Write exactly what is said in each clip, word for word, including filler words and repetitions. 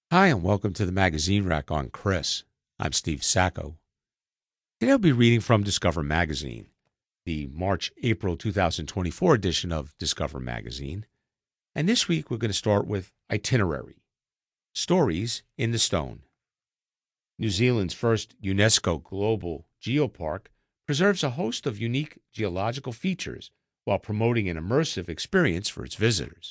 Hi, and welcome to the Magazine Rack on Chris. I'm Steve Sacco. Today I'll be reading from Discover Magazine, the March April twenty twenty-four edition of Discover Magazine. And this week we're going to start with Itinerary Stories in the Stone. New Zealand's first UNESCO Global Geopark preserves a host of unique geological features while promoting an immersive experience for its visitors.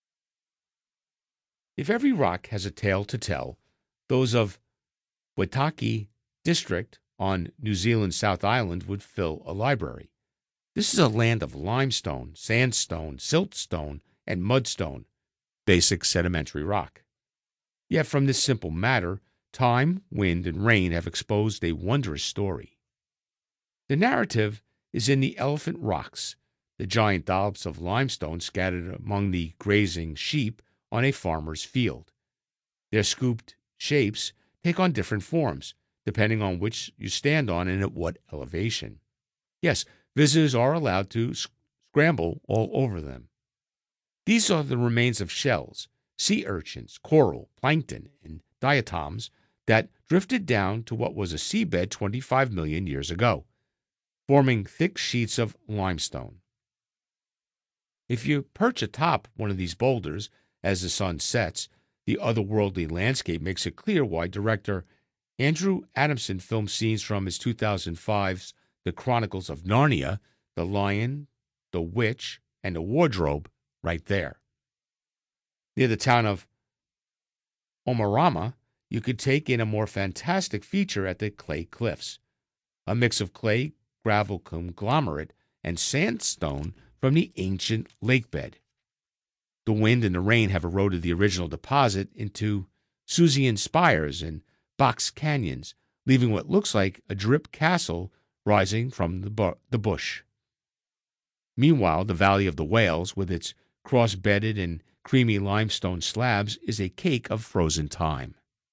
If every rock has a tale to tell, those of Waitaki District on New Zealand's South Island would fill a library. This is a land of limestone, sandstone, siltstone, and mudstone, basic sedimentary rock. Yet from this simple matter, time, wind, and rain have exposed a wondrous story. The narrative is in the Elephant Rocks, the giant dollops of limestone scattered among the grazing sheep on a farmer's field. Their scooped shapes take on different forms, depending on which you stand on and at what elevation. Yes, visitors are allowed to scramble all over them. These are the remains of shells, sea urchins, coral, plankton, and diatoms that drifted down to what was a seabed twenty-five million years ago, forming thick sheets of limestone. If you perch atop one of these boulders as the sun sets, the otherworldly landscape makes it clear why director Andrew Adamson filmed scenes from his two thousand five's The Chronicles of Narnia, The Lion, The Witch, and The Wardrobe right there. Near the town of Omarama, you could take in a more fantastic feature at the Clay Cliffs, a mix of clay, gravel conglomerate, and sandstone from the ancient lake bed. The wind and the rain have eroded the original deposit into Susian spires and box canyons, leaving what looks like a drip castle rising from the, bu- the bush. Meanwhile, the Valley of the Whales, with its cross-bedded and creamy limestone slabs, is a cake of frozen time.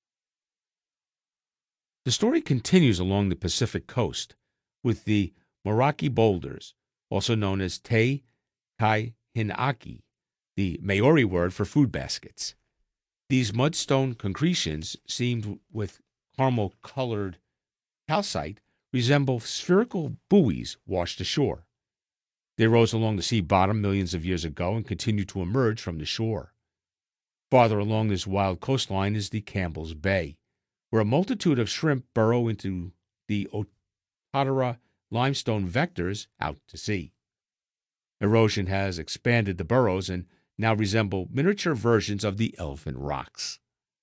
The story continues along the Pacific coast with the Meraki Boulders, also known as Te Kai Hinaki, the Maori word for food baskets. These mudstone concretions, seamed with caramel-colored calcite, resemble spherical buoys washed ashore. They rose along the sea bottom millions of years ago and continue to emerge from the shore. Farther along this wild coastline is the Campbell's Bay, where a multitude of shrimp burrow into the Otara limestone vectors out to sea. Erosion has expanded the burrows and now resemble miniature versions of the Elephant Rocks.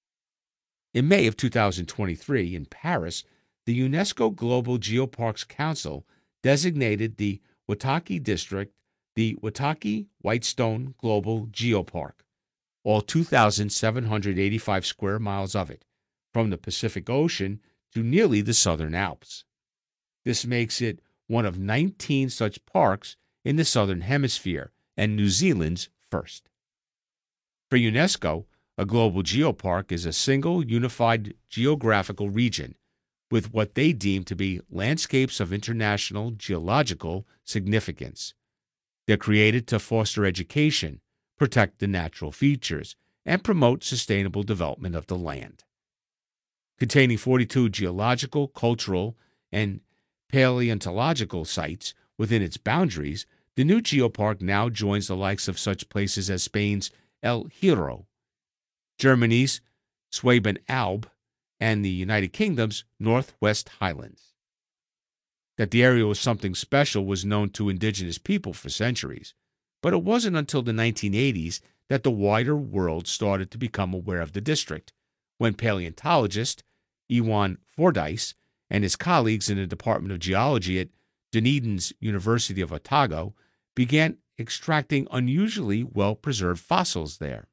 In May of two thousand twenty-three, in Paris, the UNESCO Global Geoparks Council designated the Waitaki District the Waitaki Whitestone Global Geopark, all two thousand seven hundred eighty-five square miles of it, from the Pacific Ocean to nearly the Southern Alps. This makes it one of nineteen such parks in the Southern Hemisphere and New Zealand's first. For UNESCO, a global geopark is a single unified geographical region with what they deem to be landscapes of international geological significance. They're created to foster education, protect the natural features, and promote sustainable development of the land. Containing forty-two geological, cultural, and paleontological sites within its boundaries, the new geopark now joins the likes of such places as Spain's El Hierro, Germany's Schwabenalb, and the United Kingdom's Northwest Highlands. That the area was something special was known to indigenous people for centuries, but it wasn't until the nineteen eighties that the wider world started to become aware of the district, when paleontologist Iwan Fordyce and his colleagues in the Department of Geology at Dunedin's University of Otago began extracting unusually well-preserved fossils there.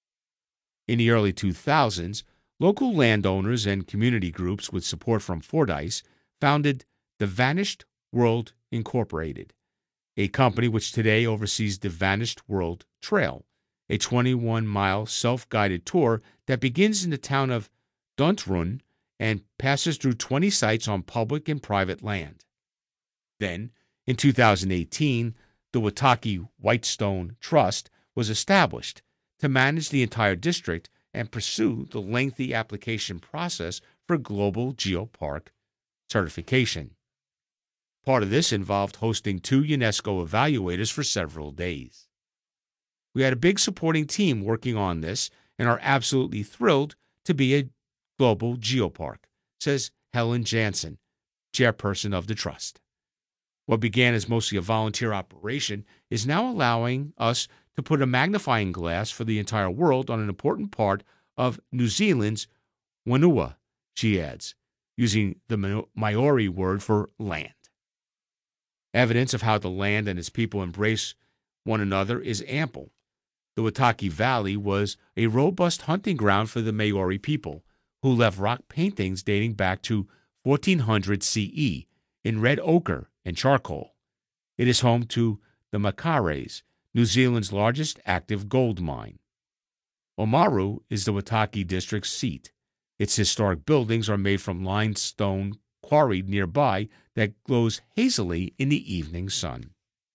In the early two thousands, local landowners and community groups with support from Fordyce founded the Vanished World Incorporated, a company which today oversees the Vanished World Trail, a twenty-one mile self-guided tour that begins in the town of Duntrun and passes through twenty sites on public and private land. Then, in two thousand eighteen, the Waitaki Whitestone Trust was established to manage the entire district and pursue the lengthy application process for Global Geopark certification. Part of this involved hosting two UNESCO evaluators for several days. We had a big supporting team working on this and are absolutely thrilled to be a Global Geopark, says Helen Jansen, chairperson of the trust. What began as mostly a volunteer operation is now allowing us to put a magnifying glass for the entire world on an important part of New Zealand's Whenua, she adds, using the Maori word for land. Evidence of how the land and its people embrace one another is ample. The Waitaki Valley was a robust hunting ground for the Maori people, who left rock paintings dating back to fourteen hundred C E in red ochre and charcoal. It is home to the Makares, New Zealand's largest active gold mine. Oamaru is the Waitaki district's seat. Its historic buildings are made from limestone quarried nearby that glows hazily in the evening sun.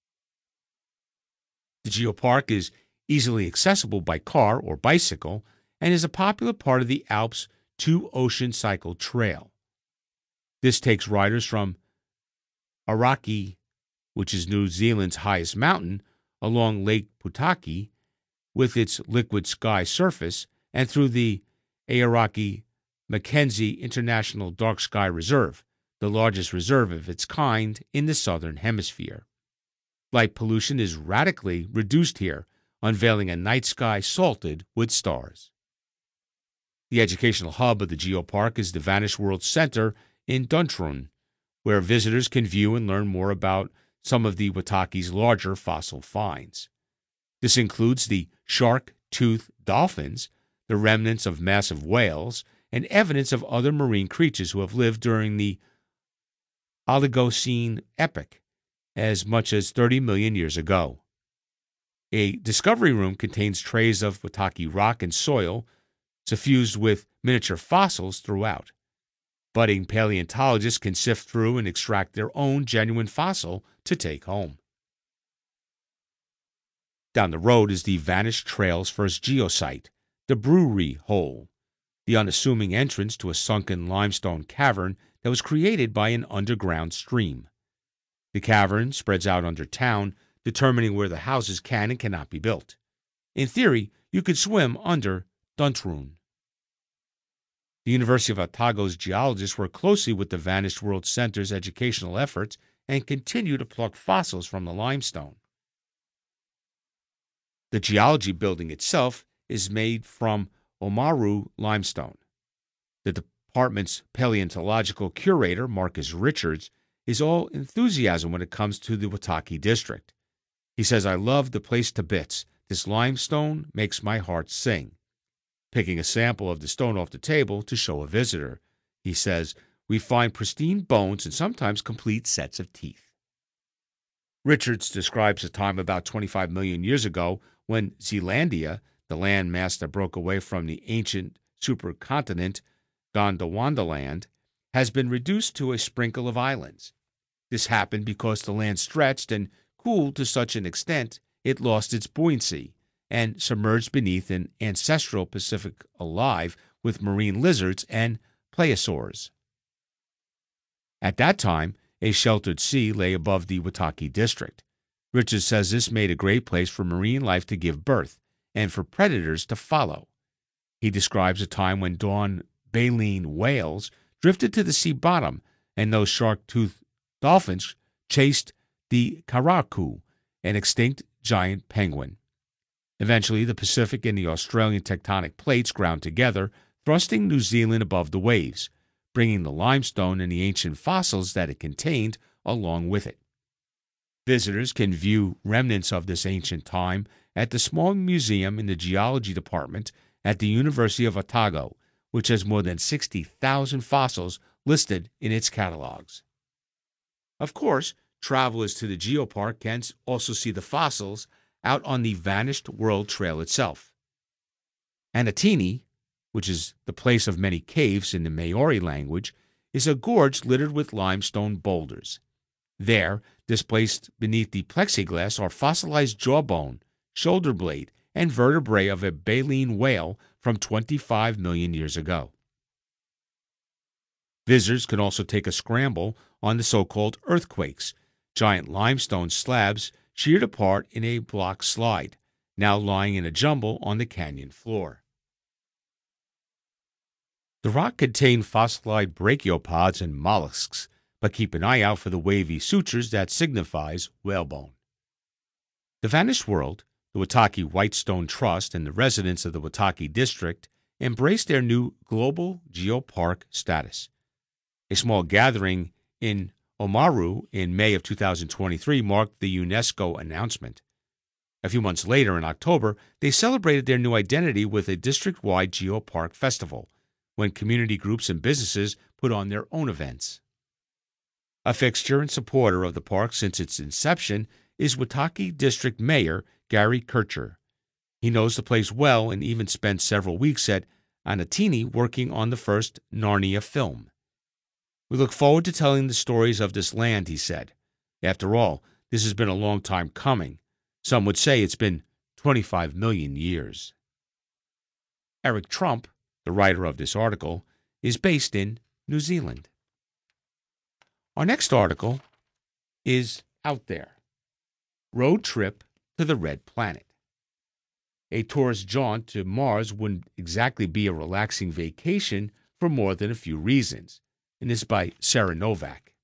The geopark is easily accessible by car or bicycle and is a popular part of the Alps Two Ocean Cycle Trail. This takes riders from Aoraki, which is New Zealand's highest mountain, along Lake Putaki with its liquid sky surface, and through the Aoraki Mackenzie International Dark Sky Reserve, the largest reserve of its kind in the southern hemisphere. Light pollution is radically reduced here, unveiling a night sky salted with stars. The educational hub of the geopark is the Vanished World Center in Duntroon, where visitors can view and learn more about some of the Waitaki's larger fossil finds. This includes the shark-toothed dolphins, the remnants of massive whales, and evidence of other marine creatures who have lived during the Oligocene epoch, as much as thirty million years ago. A discovery room contains trays of Waitaki rock and soil suffused with miniature fossils throughout. Budding paleontologists can sift through and extract their own genuine fossil to take home. Down the road is the Vanished Trail's first geosite, the Brewery Hole, the unassuming entrance to a sunken limestone cavern that was created by an underground stream. The cavern spreads out under town, determining where the houses can and cannot be built. In theory, you could swim under Duntroon. The University of Otago's geologists work closely with the Vanished World Center's educational efforts and continue to pluck fossils from the limestone. The geology building itself is made from Oamaru limestone. The department's paleontological curator, Marcus Richards, is all enthusiasm when it comes to the Waitaki district. He says, "I love the place to bits. This limestone makes my heart sing." Picking a sample of the stone off the table to show a visitor, he says, "We find pristine bones and sometimes complete sets of teeth." Richards describes a time about twenty-five million years ago when Zealandia, the land mass that broke away from the ancient supercontinent Gondwandaland, has been reduced to a sprinkle of islands. This happened because the land stretched and cooled to such an extent it lost its buoyancy and submerged beneath an ancestral Pacific alive with marine lizards and plesiosaurs. At that time, a sheltered sea lay above the Waitaki district. Richards says this made a great place for marine life to give birth and for predators to follow. He describes a time when dawn baleen whales drifted to the sea bottom, and those shark-toothed dolphins chased the karaku, an extinct giant penguin. Eventually, the Pacific and the Australian tectonic plates ground together, thrusting New Zealand above the waves, bringing the limestone and the ancient fossils that it contained along with it. Visitors can view remnants of this ancient time at the small museum in the geology department at the University of Otago, which has more than sixty thousand fossils listed in its catalogs. Of course, travelers to the geopark can also see the fossils out on the Vanished World Trail itself. Anatini, which is the place of many caves in the Maori language, is a gorge littered with limestone boulders. There, displaced beneath the plexiglass, are fossilized jawbone, shoulder blade, and vertebrae of a baleen whale from twenty-five million years ago. Visitors can also take a scramble on the so-called earthquakes, giant limestone slabs sheared apart in a block slide, now lying in a jumble on the canyon floor. The rock contained fossilized brachiopods and mollusks, but keep an eye out for the wavy sutures that signifies whalebone. The Vanished World, the Wataki Whitestone Trust, and the residents of the Wataki District embraced their new global geopark status. A small gathering in Oamaru in May of two thousand twenty-three marked the UNESCO announcement. A few months later, in October, they celebrated their new identity with a district-wide geopark festival, when community groups and businesses put on their own events. A fixture and supporter of the park since its inception is Wataki District Mayor Gary Kircher. He knows the place well and even spent several weeks at Anatini working on the first Narnia film. "We look forward to telling the stories of this land," he said. "After all, this has been a long time coming. Some would say it's been twenty-five million years." Eric Trump, the writer of this article, is based in New Zealand. Our next article is Out There: Road Trip to the Red Planet. A tourist jaunt to Mars wouldn't exactly be a relaxing vacation for more than a few reasons, and this is by Sarah Novak.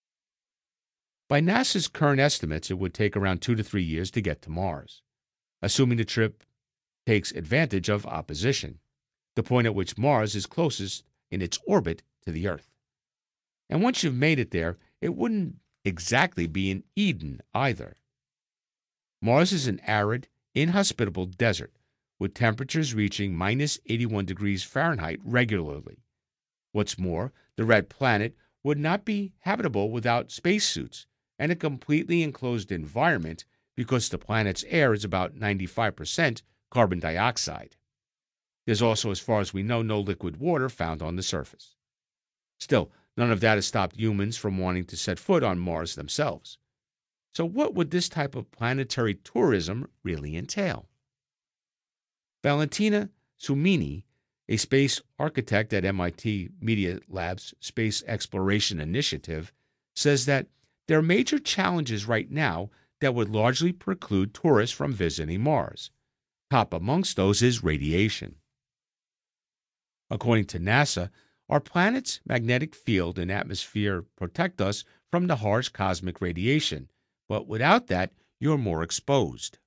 By NASA's current estimates, it would take around two to three years to get to Mars, assuming the trip takes advantage of opposition, the point at which Mars is closest in its orbit to the Earth. And once you've made it there, it wouldn't exactly be an Eden either. Mars is an arid, inhospitable desert with temperatures reaching minus eighty-one degrees Fahrenheit regularly. What's more, the red planet would not be habitable without spacesuits and a completely enclosed environment because the planet's air is about ninety-five percent carbon dioxide. There's also, as far as we know, no liquid water found on the surface. Still, none of that has stopped humans from wanting to set foot on Mars themselves. So what would this type of planetary tourism really entail? Valentina Sumini, a space architect at M I T Media Lab's Space Exploration Initiative, says that there are major challenges right now that would largely preclude tourists from visiting Mars. Top amongst those is radiation. According to NASA, our planet's magnetic field and atmosphere protect us from the harsh cosmic radiation, but without that, you're more exposed,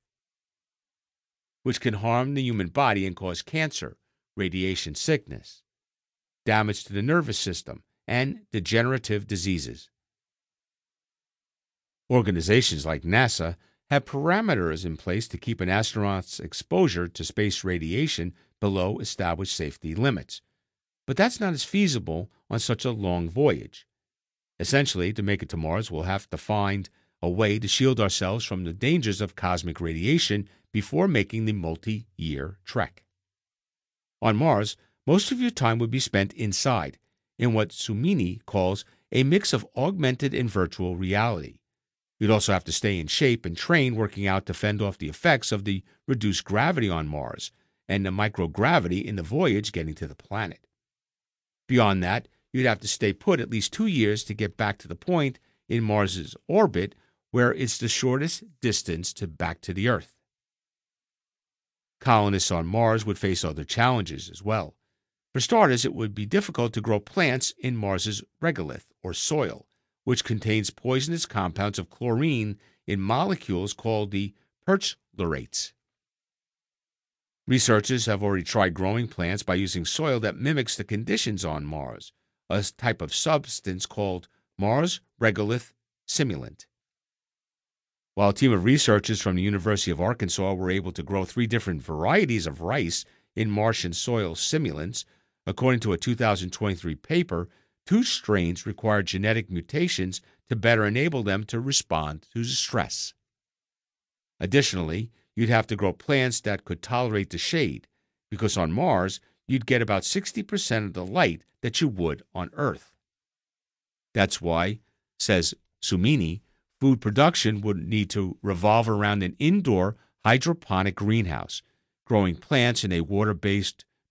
which can harm the human body and cause cancer, radiation sickness, damage to the nervous system, and degenerative diseases. Organizations like NASA have parameters in place to keep an astronaut's exposure to space radiation below established safety limits, but that's not as feasible on such a long voyage. Essentially, to make it to Mars, we'll have to find a way to shield ourselves from the dangers of cosmic radiation before making the multi-year trek. On Mars, most of your time would be spent inside, in what Sumini calls a mix of augmented and virtual reality. You'd also have to stay in shape and train working out to fend off the effects of the reduced gravity on Mars and the microgravity in the voyage getting to the planet. Beyond that, you'd have to stay put at least two years to get back to the point in Mars's orbit where it's the shortest distance to back to the Earth. Colonists on Mars would face other challenges as well. For starters, it would be difficult to grow plants in Mars's regolith, or soil, which contains poisonous compounds of chlorine in molecules called the perchlorates. Researchers have already tried growing plants by using soil that mimics the conditions on Mars, a type of substance called Mars regolith simulant. While a team of researchers from the University of Arkansas were able to grow three different varieties of rice in Martian soil simulants, according to a two thousand twenty-three paper, two strains required genetic mutations to better enable them to respond to stress. Additionally, you'd have to grow plants that could tolerate the shade, because on Mars, you'd get about sixty percent of the light that you would on Earth. That's why, says Sumini, food production would need to revolve around an indoor hydroponic greenhouse, growing plants in a water-based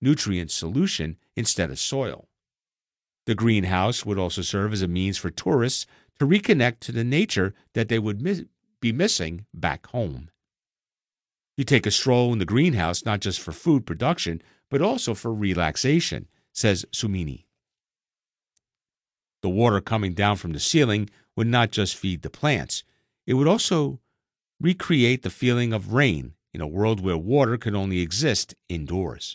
nutrient solution instead of soil. The greenhouse would also serve as a means for tourists to reconnect to the nature that they would miss, be missing back home. You take a stroll in the greenhouse not just for food production, but also for relaxation, says Sumini. The water coming down from the ceiling would not just feed the plants, it would also recreate the feeling of rain in a world where water can only exist indoors.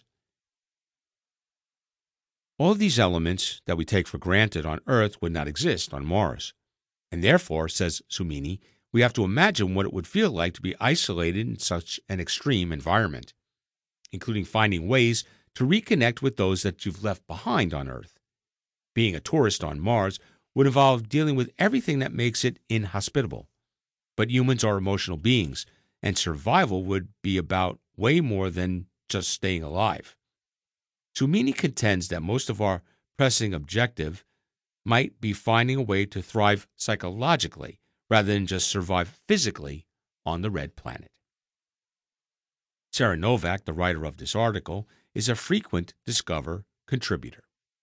All of these elements that we take for granted on Earth would not exist on Mars. And therefore, says Sumini, we have to imagine what it would feel like to be isolated in such an extreme environment, including finding ways to reconnect with those that you've left behind on Earth. Being a tourist on Mars would involve dealing with everything that makes it inhospitable. But humans are emotional beings, and survival would be about way more than just staying alive. Sumini contends that most of our pressing objective might be finding a way to thrive psychologically rather than just survive physically on the red planet. Sarah Novak, the writer of this article, is a frequent Discover contributor.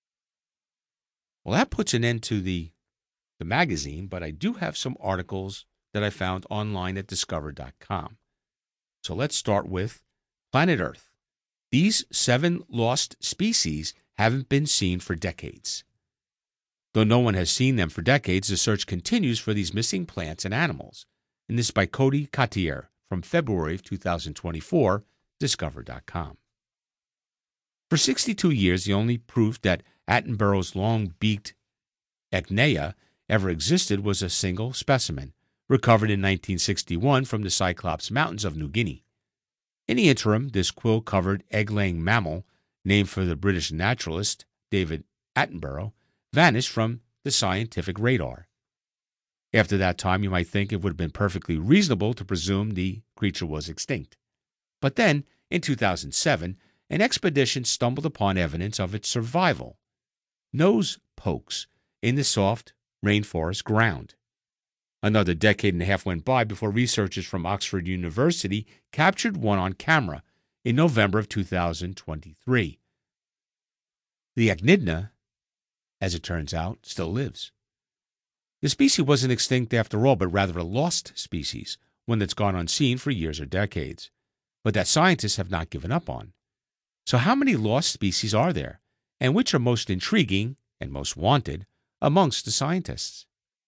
Well, that puts an end to the, the magazine, but I do have some articles that I found online at discover dot com. So let's start with Planet Earth. These seven lost species haven't been seen for decades. Though no one has seen them for decades, the search continues for these missing plants and animals. And this by Cody Cottier from February of two thousand twenty-four, discover dot com. For sixty-two years, the only proof that Attenborough's long-beaked Echinea ever existed was a single specimen, recovered in nineteen sixty-one from the Cyclops Mountains of New Guinea. In the interim, this quill-covered egg-laying mammal, named for the British naturalist David Attenborough, vanished from the scientific radar. After that time, you might think it would have been perfectly reasonable to presume the creature was extinct. But then, in two thousand seven, an expedition stumbled upon evidence of its survival. Nose pokes in the soft rainforest ground. Another decade and a half went by before researchers from Oxford University captured one on camera in November of two thousand twenty-three. The Echinea, as it turns out, still lives. The species wasn't extinct after all, but rather a lost species, one that's gone unseen for years or decades, but that scientists have not given up on. So how many lost species are there, and which are most intriguing and most wanted amongst the scientists?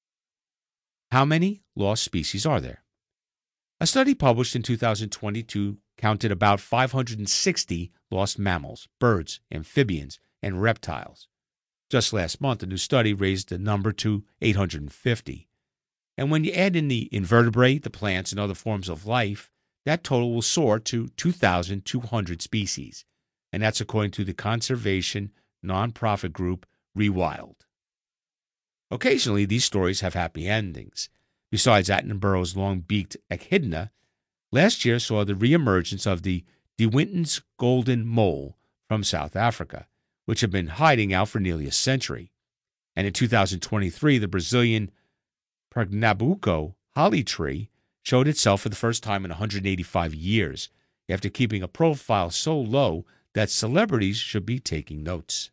How many lost species are there? A study published in two thousand twenty-two counted about five hundred sixty lost mammals, birds, amphibians, and reptiles. Just last month, a new study raised the number to eight hundred fifty. And when you add in the invertebrate, the plants, and other forms of life, that total will soar to two thousand two hundred species. And that's according to the conservation nonprofit group Rewild. Occasionally, these stories have happy endings. Besides Attenborough's long-beaked Echidna, last year saw the reemergence of the De Winton's golden mole from South Africa, which had been hiding out for nearly a century. And in two thousand twenty-three, the Brazilian Pernambuco holly tree showed itself for the first time in one hundred eighty-five years, after keeping a profile so low that celebrities should be taking notes.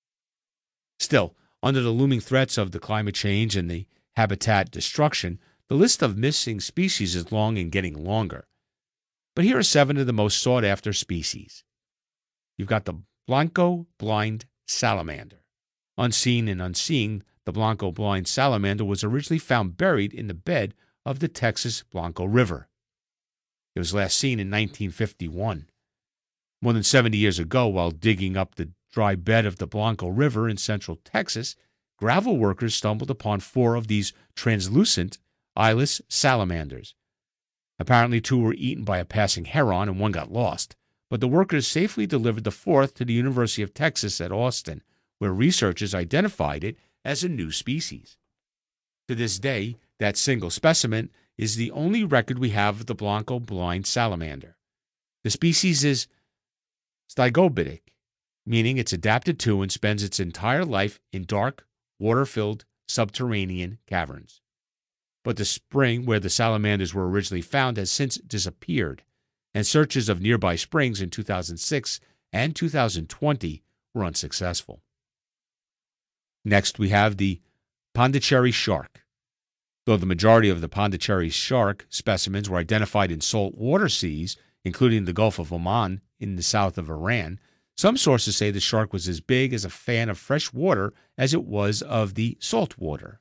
Still, under the looming threats of the climate change and the habitat destruction, the list of missing species is long and getting longer. But here are seven of the most sought-after species. You've got the Blanco blind salamander. Unseen and unseeing, the Blanco blind salamander was originally found buried in the bed of the Texas Blanco River. It was last seen in nineteen fifty-one. More than seventy years ago, while digging up the dry bed of the Blanco River in central Texas, gravel workers stumbled upon four of these translucent eyeless salamanders. Apparently, two were eaten by a passing heron and one got lost, but the workers safely delivered the fourth to the University of Texas at Austin, where researchers identified it as a new species. To this day, that single specimen is the only record we have of the Blanco blind salamander. The species is stygobitic, meaning it's adapted to and spends its entire life in dark, water-filled subterranean caverns. But the spring where the salamanders were originally found has since disappeared, and searches of nearby springs in two thousand six and two thousand twenty were unsuccessful. Next, we have the Pondicherry shark. Though the majority of the Pondicherry shark specimens were identified in saltwater seas, including the Gulf of Oman in the south of Iran, some sources say the shark was as big as a fan of fresh water as it was of the salt water.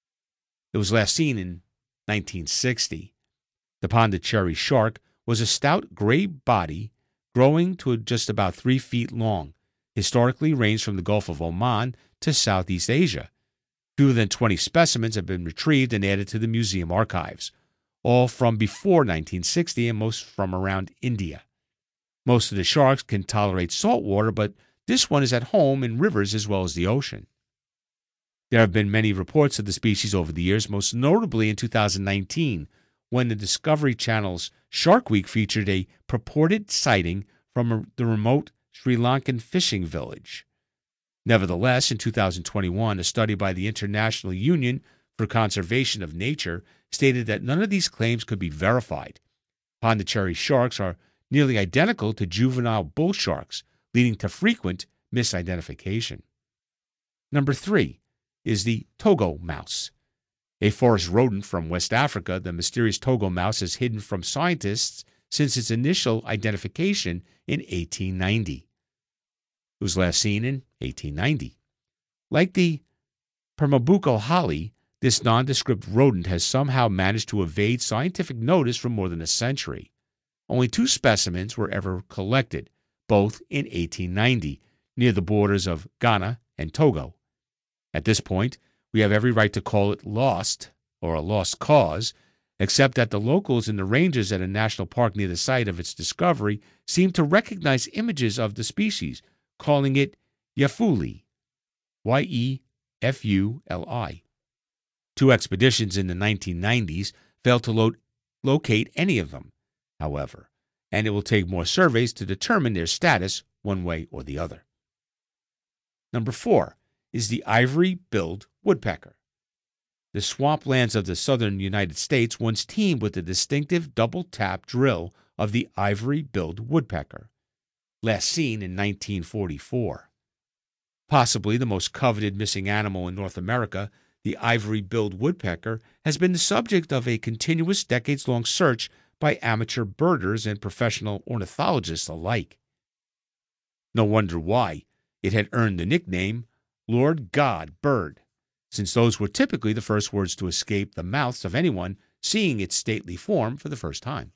It was last seen in nineteen sixty. The Pondicherry shark was a stout gray body growing to just about three feet long, historically ranged from the Gulf of Oman to Southeast Asia. Fewer than twenty specimens have been retrieved and added to the museum archives, all from before nineteen sixty and most from around India. Most of the sharks can tolerate salt water, but this one is at home in rivers as well as the ocean. There have been many reports of the species over the years, most notably in two thousand nineteen, when the Discovery Channel's Shark Week featured a purported sighting from the remote Sri Lankan fishing village. Nevertheless, in two thousand twenty-one, a study by the International Union for Conservation of Nature stated that none of these claims could be verified. Pondicherry sharks are nearly identical to juvenile bull sharks, leading to frequent misidentification. Number three is the Togo mouse. A forest rodent from West Africa, the mysterious Togo mouse is hidden from scientists since its initial identification in eighteen ninety. It was last seen in eighteen ninety. Like the Pernambuco holly, this nondescript rodent has somehow managed to evade scientific notice for more than a century. Only two specimens were ever collected, both in eighteen ninety, near the borders of Ghana and Togo. At this point, we have every right to call it lost, or a lost cause, except that the locals and the rangers at a national park near the site of its discovery seem to recognize images of the species, calling it Yefuli, Y E F U L I. Two expeditions in the nineteen nineties failed to lo- locate any of them, however, and it will take more surveys to determine their status one way or the other. Number four is the ivory-billed woodpecker. The swamplands of the southern United States once teemed with the distinctive double-tap drill of the ivory-billed woodpecker, last seen in nineteen forty-four. Possibly the most coveted missing animal in North America, the ivory-billed woodpecker has been the subject of a continuous decades-long search by amateur birders and professional ornithologists alike. No wonder why it had earned the nickname Lord God Bird, since those were typically the first words to escape the mouths of anyone seeing its stately form for the first time.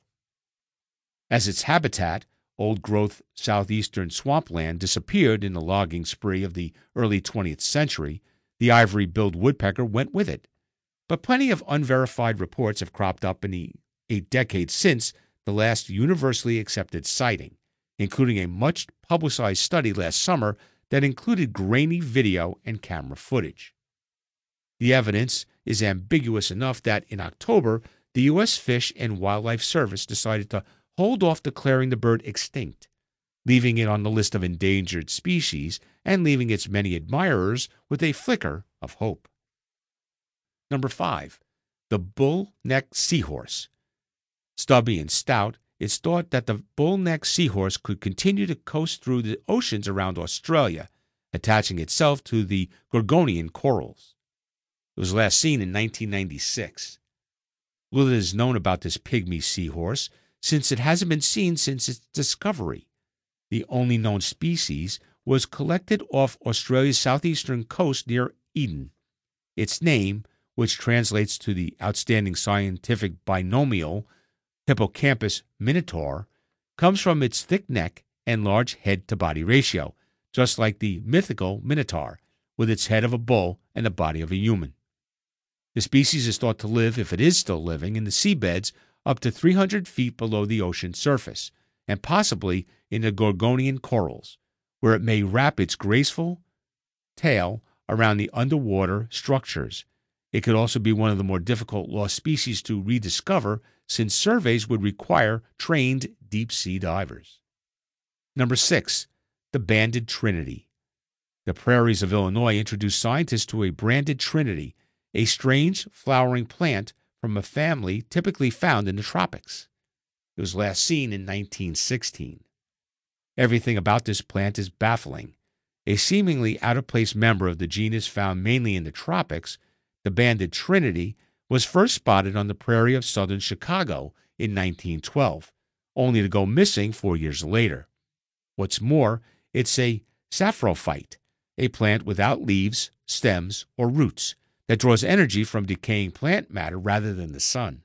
As its habitat, old-growth southeastern swampland, disappeared in the logging spree of the early twentieth century, the ivory-billed woodpecker went with it. But plenty of unverified reports have cropped up in the eight decades since the last universally accepted sighting, including a much-publicized study last summer that included grainy video and camera footage. The evidence is ambiguous enough that in October, the U S Fish and Wildlife Service decided to hold off declaring the bird extinct, leaving it on the list of endangered species and leaving its many admirers with a flicker of hope. Number five, the bull-necked seahorse. Stubby and stout, it's thought that the bull-necked seahorse could continue to coast through the oceans around Australia, attaching itself to the Gorgonian corals. It was last seen in nineteen ninety-six. Little is known about this pygmy seahorse, since it hasn't been seen since its discovery. The only known species was collected off Australia's southeastern coast near Eden. Its name, which translates to the outstanding scientific binomial Hippocampus minotaur, comes from its thick neck and large head-to-body ratio, just like the mythical minotaur, with its head of a bull and the body of a human. The species is thought to live, if it is still living, in the seabeds up to three hundred feet below the ocean surface, and possibly in the Gorgonian corals, where it may wrap its graceful tail around the underwater structures. It could also be one of the more difficult lost species to rediscover, since surveys would require trained deep-sea divers. Number six, the banded trinity. The prairies of Illinois introduced scientists to a banded trinity, a strange flowering plant from a family typically found in the tropics. It was last seen in nineteen sixteen. Everything about this plant is baffling. A seemingly out-of-place member of the genus found mainly in the tropics, the banded trinity, was first spotted on the prairie of southern Chicago in nineteen twelve, only to go missing four years later. What's more, it's a saprophyte, a plant without leaves, stems, or roots that draws energy from decaying plant matter rather than the sun.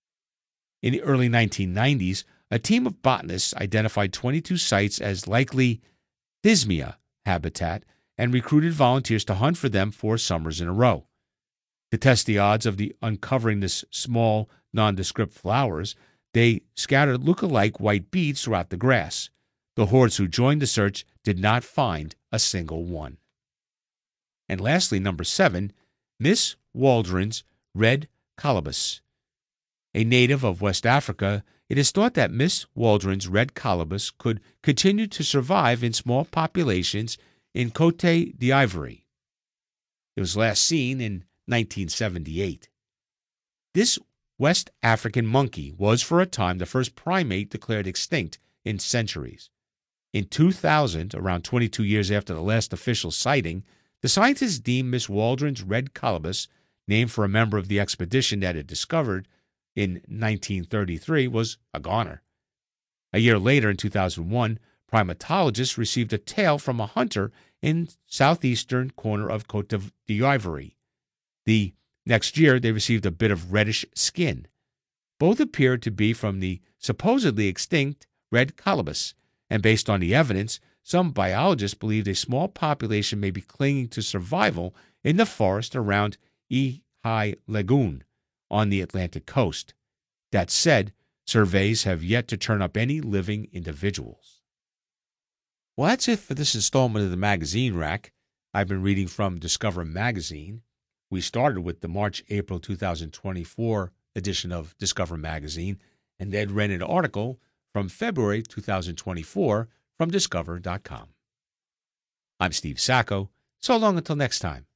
In the early nineteen nineties, a team of botanists identified twenty-two sites as likely Thismia habitat and recruited volunteers to hunt for them four summers in a row. To test the odds of the uncovering this small, nondescript flowers, they scattered look-alike white beads throughout the grass. The hordes who joined the search did not find a single one. And lastly, number seven, Miss Waldron's red colobus. A native of West Africa, it is thought that Miss Waldron's red colobus could continue to survive in small populations in Côte d'Ivoire. It was last seen in nineteen seventy-eight. This West African monkey was for a time the first primate declared extinct in centuries. In two thousand, around twenty-two years after the last official sighting, the scientists deemed Miss Waldron's red colobus, named for a member of the expedition that it discovered in nineteen thirty-three, was a goner. A year later, in two thousand one, primatologists received a tail from a hunter in southeastern corner of Côte d'Ivoire. The next year, they received a bit of reddish skin. Both appeared to be from the supposedly extinct red colobus, and based on the evidence, some biologists believed a small population may be clinging to survival in the forest around Ihai Lagoon on the Atlantic coast. That said, surveys have yet to turn up any living individuals. Well, that's it for this installment of the Magazine Rack. I've been reading from Discover Magazine. We started with the March-April two thousand twenty-four edition of Discover Magazine, and then read an article from February two thousand twenty-four from Discover dot com. I'm Steve Sacco. So long until next time.